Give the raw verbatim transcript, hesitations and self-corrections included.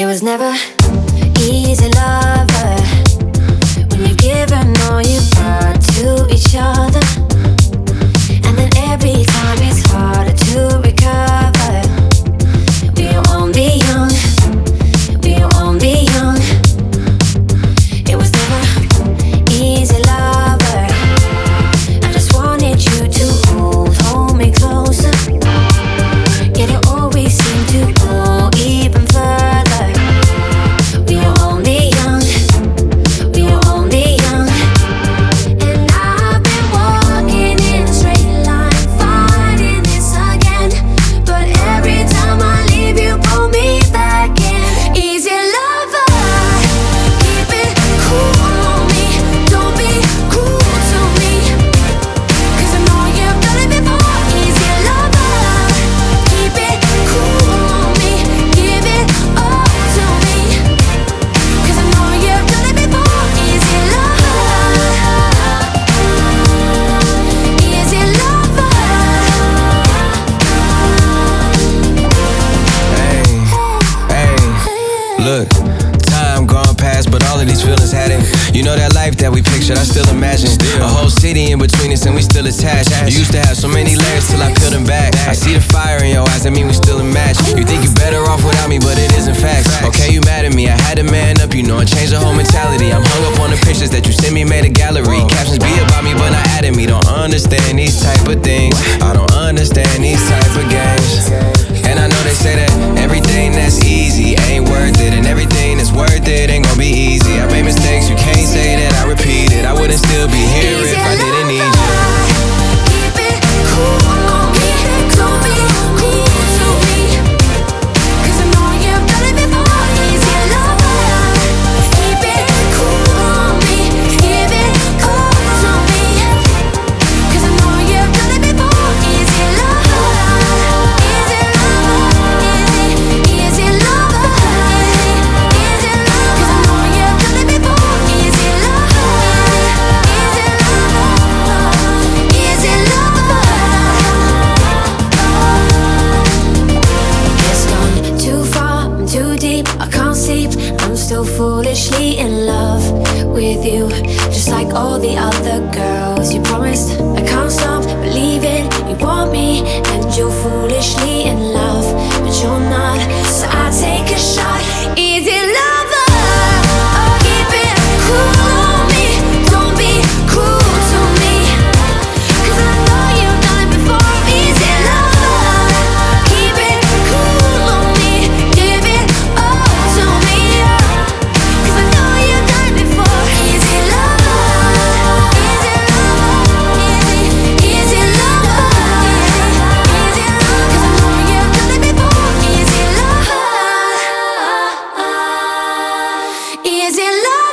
It was never easy, lover, when you're giving all you got to each other, and then every time it's harder to recover. We are only young, we are only young. It was never easy, lover. I just wanted you to hold, hold me closer. Yet you always seem to go even further. We are only young, we are only young. And I've been walking in a straight line, fighting this again. But every time I leave, you pull me back in. Easy, lover, keep it cool on me. Don't be cruel to me, 'cause I know you've done it before. Easy, lover, keep it cool on me. Give it all to me, 'cause I know you've done it before. Easy, lover, easy, lover. Hey, hey, look, time gone past, but all of these feelings hadn't. You know that life that we pictured, I still imagine. A whole city in between us and we still attached. You used to have so many layers till I peeled them back. I see the fire in your eyes, that mean we still a match. You think you're better off without me, but it isn't fact. Okay, you mad at me, I had to man up, you know, and change the whole mentality. I'm hung up on the pictures that you sent me, made a gallery. Captions be about me, but not at me. Don't understand these type of things. I don't understand these type of games. And I know they say that everything that's easy ain't worth it, and everything that's worth it ain't gonna be easy. I made mistakes, you can't say that I repeat it. I wouldn't still be here if I didn't need you. Keep it cool on me. Don't be cruel to me, 'cause I know you've done it before. Easy, lover, keep it cool on me. Give it all to me, 'cause I know you've done it before. Easy, lover, easy, lover, easy, easy, lover, easy, lover, 'cause I know you've done it before. Easy, lover, easy, lover, easy, lover. It's gone too far, I'm too deep, I can't sleep. I'm still foolishly in love with you, just like all the other girls. You promised I can't stop believing you want me, and you're foolishly in love, but you're not. So I take a shot. Easy, lover, keep it cool on me. Don't be cruel to me, 'cause I know you've done it before. Easy, lover, keep it cool on me. Give it all to me, 'cause I know you've done it before. Easy, lover, easy, lover, easy, easy, lover, easy, lover, 'cause I know you've done it before. Easy, lover, easy, lover.